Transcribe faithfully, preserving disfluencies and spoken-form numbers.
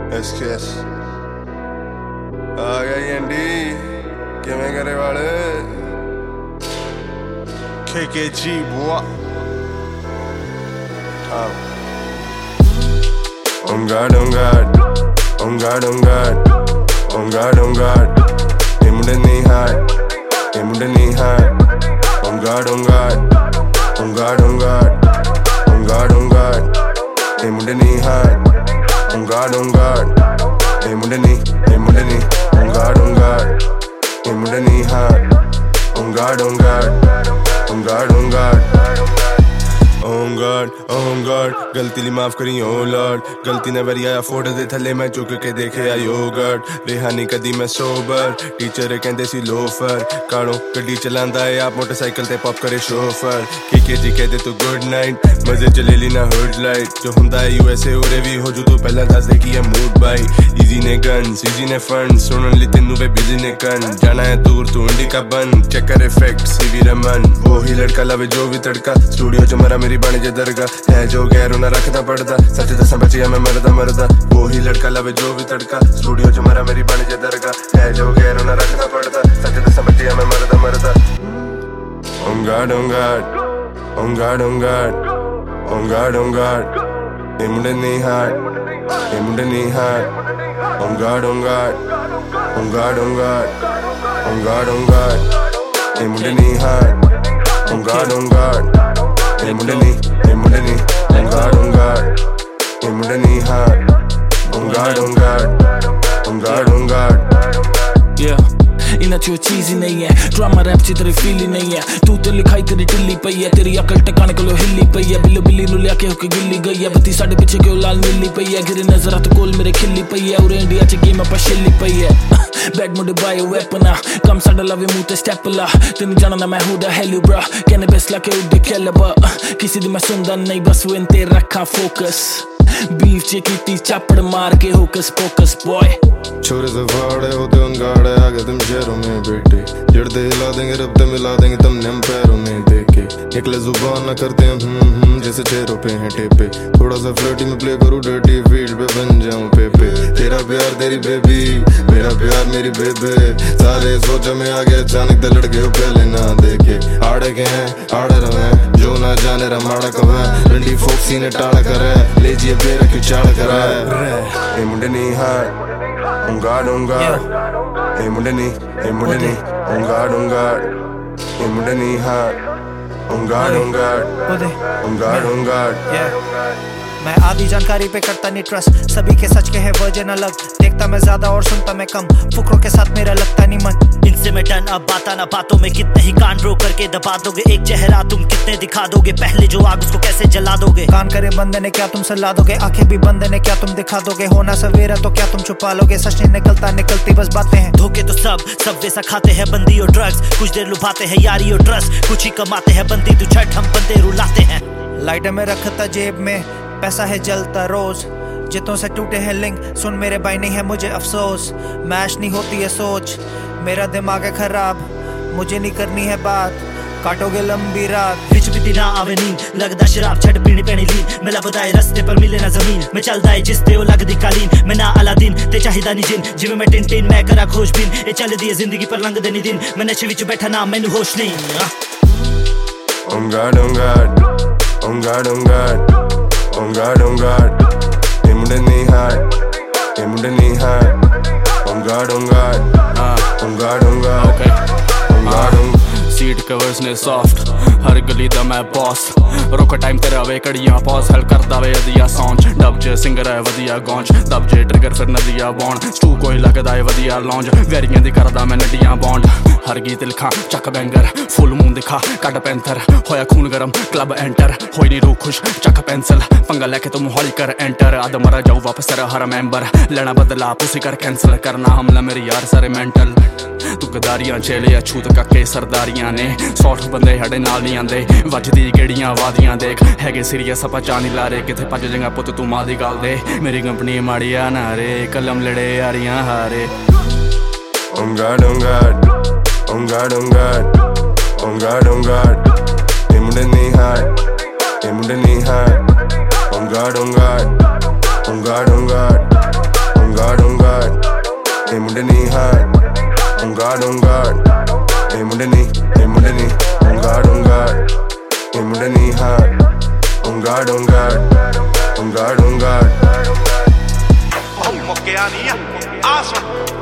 S K S आ गई Andy किवें करे वाले K K G boy oh. On guard, on guard, on guard, on guard, on guard, on guard. Hey मुंडे नहीं hard, hey मुंडे नहीं hard. On guard, on guard, on guard, on guard, on guard, on guard. Hey मुंडे नहीं hard. On guard, on guard. Hey मुंडे नहीं, hey मुंडे नहीं. On guard, on guard. Hey मुंडे नहीं hard. On guard, on guard, on guard, on guard. On guard, on guard, गलती ली माफ करी ओ Lord गलती ने worry आया फोड़ दे थले मैं चुक के देखे आ योगर्ट रेहा नहीं कदी मैं सोबर टीचर कहंदे सी लोफर कालो गड्डी चलांदा है आप मोटरसाइकिल ते पॉप करे शोफर के के जी कहदे तू गुड नाइट मजे चले ली ना हुड लाइट जो हुंदा है यूएसए उरे भी हो जो तू पहला दस दे की है मूड बाई इजी ने गन्स इजी ने फंड सुनन ली तेनू वे बिजी ने कन जाना है दूर तू इंडी का बन चेक कर इफेक्ट सीवी रमन वो ही लड़का लवे जो भी तड़का स्टूडियो च मरा मेरी बन जे दरगा है जो गैर ना रखना पड़ता सच दसा बचिया मैं मरदा मरदा वो ही लड़का लवे जो भी तड़का स्टूडियो च मरा मेरी बन जे दरगा है जो गैर ना रखना पड़ता सच दसा बचिया मैं मरदा मरदा On guard, on guard, on guard, on guard, on guard, on guard. Hey मुंडे नहीं hard, hey मुंडे नहीं hard. On guard, on guard, on guard, on guard, on guard, on guard. Hey मुंडे नहीं hard. On guard, on guard. Hey मुंडे नहीं, hey मुंडे नहीं. On guard, on guard. Hey मुंडे नहीं hard. On guard, on guard, on guard, on guard. Yeah. इन्ना चो चीज ही नहीं है drama rap च तेरी फील ही नहीं है तू ते लिखाई तेरी ढिल्ली पई है तेरी अकल टकाने कोलो हिल्ली पई है बिल्लो बिल्ली नु लिया के होके गिल्ली गई है बत्ती साडे पीछे क्यों लाल नीली पई है गिरे नजर तो कोल मेरे खिल्ली पई है और इंडिया च गेम पर छिल्ली पई है बैड मुंडे बाय वेपना कम साडा लवे मुंह ते स्टेप ला तेनु जाना ना मैं हूं द हेल यू ब्रो कहने बेस लाके उड़ खेल बा किसी दी मैं सुनदा नहीं बस वो इन ते रखा फोकस बीफ च कीती चापड़ मार के होकस पोकस बॉय छोरे से फाड़े होते उन गाड़े आगे तुम शहरों में बेटे जड़ते हिला देंगे रबते मिला देंगे तुमने हम पैरों में देखे निकले जुबान ना करते हैं हम्म हम्म जैसे चेहरों पे हैं टेपे थोड़ा सा फ्लर्टी में प्ले करूँ डर्टी फील्ड पे बन जाऊं पेपे तेरा प्यार तेरी बेबी मेरा प्यार मेरी बेबे सारे सोचा में आगे अचानक दे लड़के हो पहले ना देखे आड़े के हैं आड़े रहे जो ना जाने रमाड़ा कब है रंडी फोक्सी ने टाड़ा करे ले जिए बेरा क्यों चाड़ा करा है मुंडे नहीं hard. On guard, on guard. Hey मुंडे नहीं, hey मुंडे नहीं. On guard, on guard. Hey मुंडे नहीं hard. On guard, on guard. On guard, on guard. मैं आधी जानकारी पे करता नहीं ट्रस्ट सभी के सच के है वर्जन अलग देखता मैं ज्यादा और सुनता मैं कम फुकरों के साथ मेरा लगता नहीं मन इनसे मैं डन अब बाता ना बातों में कितने ही कान रो करके दबा दोगे एक चेहरा तुम कितने दिखा दोगे पहले जो आग उसको कैसे जला दोगे कान करे बंदे ने क्या तुम सला दोगे आंखें भी बंदे ने क्या तुम दिखा दोगे होना सवेरा तो क्या तुम छुपा लोगे सच नहीं निकलता निकलती बस बातें हैं धोखे तो सब सब वैसा खाते हैं बंदी और ड्रग्स कुछ देर लुभाते हैं यारी और ट्रस्ट कुछ ही कमाते हैं बंदी तू छठ हम बंदे रुलाते हैं लाइटर में रखता जेब में पैसा है जलता रोज जितों से टूटे हैं लिंक सुन मेरे भाई नहीं है मुझे अफसोस मैश नहीं होती है सोच मेरा दिमाग है खराब मुझे नहीं करनी है बात काटोगे लंबी रात बिच बिती ना आवे नींद लगदा शराब छड़ पीनी पैनी लीन मैं लबदाए रस्ते पर मिले ना जमीन मैं चलदा है जिस ते ओ लगदी कालीन मैं ना अलादीन ते चाहिदा नहीं जिन जिवें मैं टिन टिन मैं करा खोजबीन ए चलदी है जिंदगी पर लंघ देनी दिन मैं नशे विच बैठा ना मैनू होश नहीं On guard, on guard, on guard, on guard. On guard, on guard. Hey मुंडे नहीं hard. Hey मुंडे नहीं hard. On guard, on guard. On guard, on guard. Okay. On guard, on guard. Seat covers ने soft हर गली दा मैं boss रोक time तेरा वे कड़ियां pause हल करदा वे अदिया सॉन्च डब जे सिंगर है वधिया गौंच दब जे ट्रिगर फिर नदिया बॉन्ड स्टू कोई लगदा है वधिया लॉन्ज वेरियां दी करदा मैं नडियां बॉन्ड हर गीत लिखा चक बैंगर फुल मून दिखा कट पैंथर होया खून गरम क्लब एंटर होई नी रूह खुश चक पेंसिल पंगा लेके तुम हौली कर एंटर आद मरा जाऊ वापस तेरा हर मेंबर लेना बदला पुसी कर कैंसिल करना हमला मेरी यार सारे मेंटल तू गदारियां चेले छूत काके सरदारियां ने सौठ बंदे हड़े नाल नहीं आंदे वजदी गेड़ियां वादियां देख हैगे सीरियस अपा चानी लारे किथे भज जंगा पुत तू मां दी गल दे मेरी कंपनी माड़िया ना रे कलम लड़े यारियां हारे On guard, on guard, on guard, on guard, on guard, on guard. Hey मुंडे नहीं hard. Hey मुंडे नहीं hard. On guard, on guard, on guard, on guard, on ਮੁੰਡੇ ਨਹੀਂ hard on guard on guard ਇਹ ਮੁੰਡੇ ਨਹੀਂ ਇਹ ਮੁੰਡੇ ਨਹੀਂ on guard on guard ਇਹ ਮੁੰਡੇ ਨਹੀਂ hard on guard on guard on guard on guard ਮੁੱਕਿਆ ਨਹੀਂ ਆ ਸੁਣ